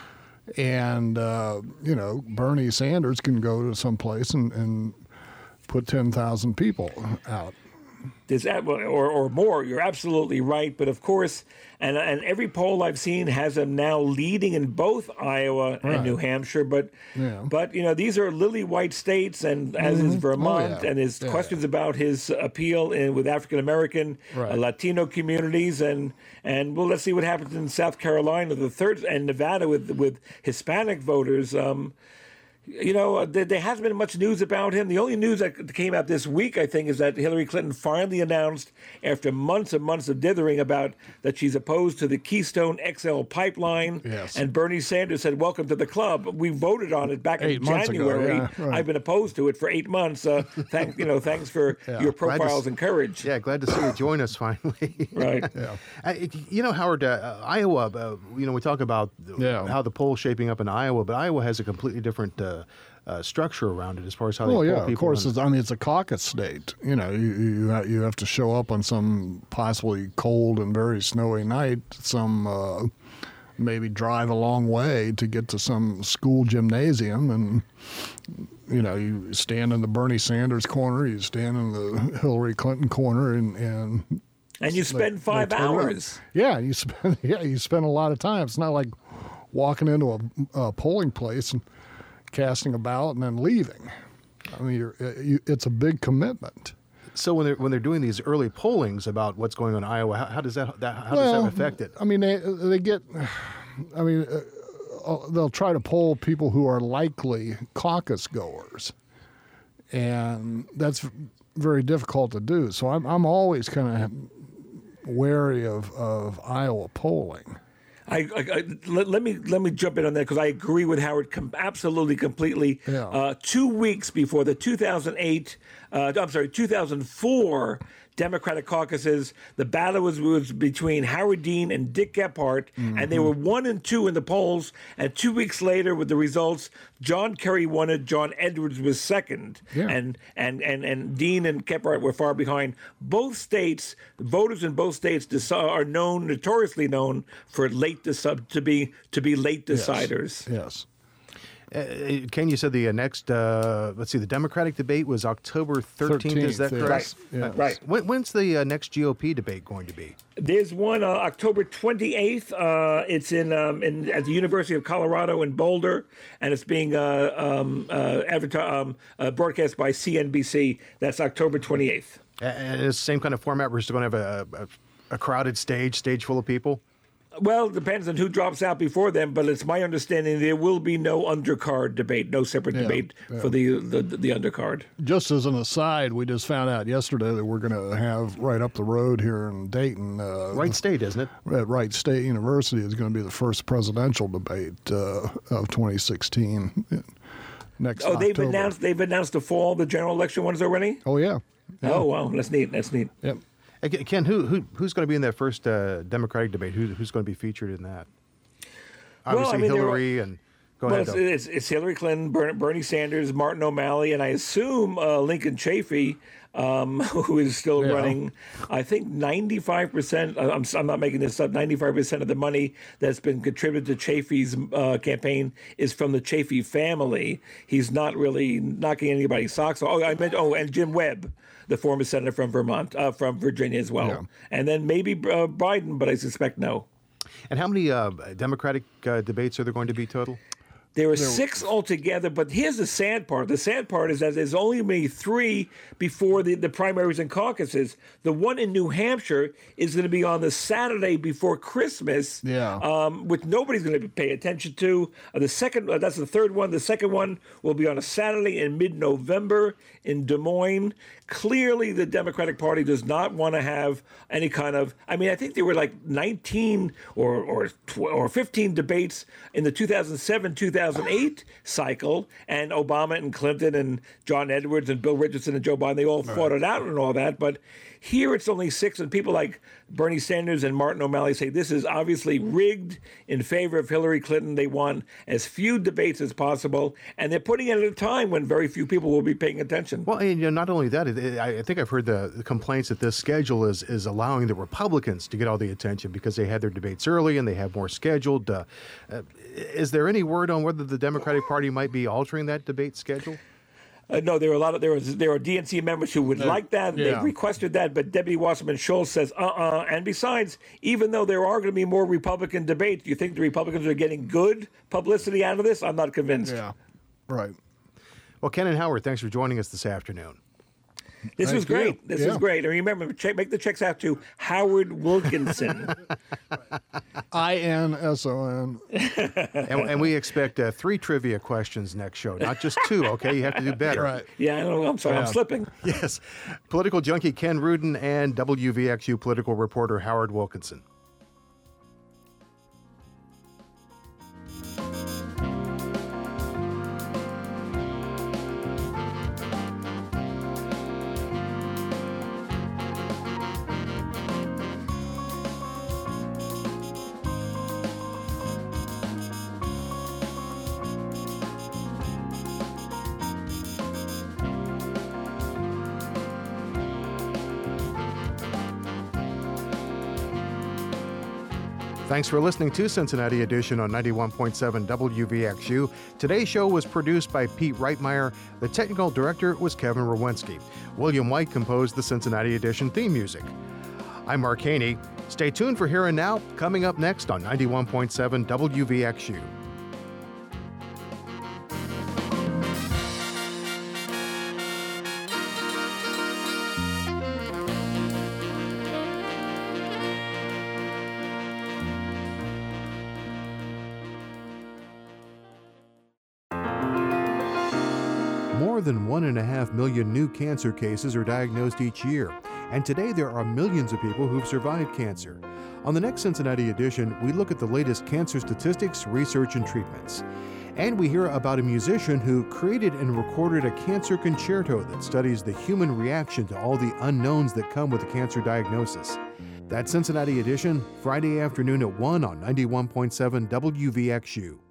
And, uh, you know, Bernie Sanders can go to some place and, and put ten thousand people out. There's that, or or more. You're absolutely right. But of course, and and every poll I've seen has him now leading in both Iowa and Right. New Hampshire. But Yeah. but you know these are lily white states, and as is Vermont, Oh, yeah. and his Yeah, questions about his appeal in with African American, Right. uh, Latino communities, and and well, let's see what happens in South Carolina, the third, and Nevada with with Hispanic voters. Um, You know, uh, there, there hasn't been much news about him. The only news that came out this week, I think, is that Hillary Clinton finally announced, after months and months of dithering about that she's opposed to the Keystone X L pipeline. Yes. And Bernie Sanders said, welcome to the club. We voted on it back Eight in months ago, January. yeah, right. I've been opposed to it for eight months. Uh, thank, you know, thanks for your Glad to profiles s- and courage. Yeah, glad to see you join us finally. Right. Yeah. Uh, you know, Howard, uh, Iowa, uh, you know, we talk about Yeah. how the poll's shaping up in Iowa, but Iowa has a completely different uh, uh, uh, structure around it as far as how they Well, pull yeah, people of course. in. It's, I mean, it's a caucus state. You know, you you ha- you have to show up on some possibly cold and very snowy night. Some uh, maybe drive a long way to get to some school gymnasium, and you know, you stand in the Bernie Sanders corner, you stand in the Hillary Clinton corner, and and And you spend they five turn it up. hours. Yeah, you spend yeah you spend a lot of time. It's not like walking into a, a polling place and casting a ballot and then leaving. I mean, you're, you, it's a big commitment. So when they're when they're doing these early pollings about what's going on in Iowa, how, how does that, that how well, does that affect it? I mean, they they get. I mean, uh, they'll try to poll people who are likely caucus goers, and that's very difficult to do. So I'm I'm always kind of wary of, of Iowa polling. I, I, I let, let me let me jump in on that because I agree with Howard com- absolutely completely. Yeah. Uh, two weeks before the two thousand eight, uh, I'm sorry, two thousand four Democratic caucuses, the battle was, was between Howard Dean and Dick Gephardt, mm-hmm. and they were one and two in the polls. And two weeks later, with the results, John Kerry won it. John Edwards was second, Yeah. and and and and Dean and Gephardt were far behind. Both states, voters in both states, deci- are known, notoriously known, for late deci- to be to be late deciders. Yes. yes. Uh, Ken, you said the uh, next, uh, let's see, the Democratic debate was October thirteenth, is that thirteenth, correct? yes. Uh, Yes. Right. When, when's the uh, next G O P debate going to be? There's one uh, October twenty-eighth. Uh, it's in, um, in at the University of Colorado in Boulder, and it's being uh, um, uh, adverti- um, uh, broadcast by C N B C. That's October twenty-eighth. And it's the same kind of format. We're still going to have a, a, a crowded stage, stage full of people? Well, it depends on who drops out before them, but it's my understanding there will be no undercard debate, no separate Yeah, debate yeah. for the, the the undercard. Just as an aside, we just found out yesterday that we're going to have right up the road here in Dayton. Uh, Wright State, isn't it? At Wright State University is going to be the first presidential debate uh, of twenty sixteen. Next Oh, they've October. announced they've announced the fall, the general election ones already. Oh yeah. yeah. Oh wow, that's neat. That's neat. Yep. Uh, Ken, who, who who's going to be in that first uh, Democratic debate? Who, who's going to be featured in that? Obviously, I mean, there Hillary and go Well, ahead. it's, though. it's, it's Hillary Clinton, Bern- Bernie Sanders, Martin O'Malley, and I assume uh, Lincoln Chafee, um, who is still Yeah. running. I think ninety-five percent. I'm, I'm not making this up. ninety-five percent of the money that's been contributed to Chafee's uh, campaign is from the Chafee family. He's not really knocking anybody's socks off. Oh, I meant. Oh, and Jim Webb, the former senator from Vermont, uh, from Virginia as well, Yeah. and then maybe uh, Biden, but I suspect no. And how many uh, Democratic uh, debates are there going to be total? There are six altogether, but here's the sad part. The sad part is that there's only maybe three before the, the primaries and caucuses. The one in New Hampshire is going to be on the Saturday before Christmas, Yeah. um, which nobody's going to pay attention to. Uh, the second, uh, that's the third one. The second one will be on a Saturday in mid-November in Des Moines. Clearly, the Democratic Party does not want to have any kind of. I mean, I think there were like nineteen or or twelve or fifteen debates in the two thousand seven two thousand eight cycle, and Obama and Clinton and John Edwards and Bill Richardson and Joe Biden, they all fought it out and all that. But here it's only six, and people like Bernie Sanders and Martin O'Malley say this is obviously rigged in favor of Hillary Clinton. They want as few debates as possible, and they're putting it at a time when very few people will be paying attention. Well, and you know, not only that, it, it, I think I've heard the, the complaints that this schedule is is allowing the Republicans to get all the attention because they had their debates early and they have more scheduled. Uh, uh, is there any word on whether the Democratic Party might be altering that debate schedule? Uh, no, there are a lot of there was there are D N C members who would like that. yeah. They've requested that, but Debbie Wasserman Schultz says, uh-uh. And besides, even though there are going to be more Republican debates, do you think the Republicans are getting good publicity out of this? I'm not convinced. Yeah. Right. Well, Ken and Howard, thanks for joining us this afternoon. This Thank was great. you. This Yeah. was great. And remember, check, make the checks out to Howard Wilkinson. I N S O N. And, and we expect uh, three trivia questions next show, not just two, okay? You have to do better. Right. Yeah, I don't know. I'm sorry. I'm Yeah. slipping. Yes. Political junkie Ken Rudin and W V X U political reporter Howard Wilkinson. Thanks for listening to Cincinnati Edition on ninety-one point seven W V X U. Today's show was produced by Pete Reitmeyer. The technical director was Kevin Rowinski. William White composed the Cincinnati Edition theme music. I'm Mark Haney. Stay tuned for Here and Now, coming up next on ninety-one point seven W V X U. More than one and a half million new cancer cases are diagnosed each year, and today there are millions of people who've survived cancer. On the next Cincinnati Edition, we look at the latest cancer statistics, research, and treatments. And we hear about a musician who created and recorded a cancer concerto that studies the human reaction to all the unknowns that come with a cancer diagnosis. That's Cincinnati Edition, Friday afternoon at one on ninety-one point seven W V X U.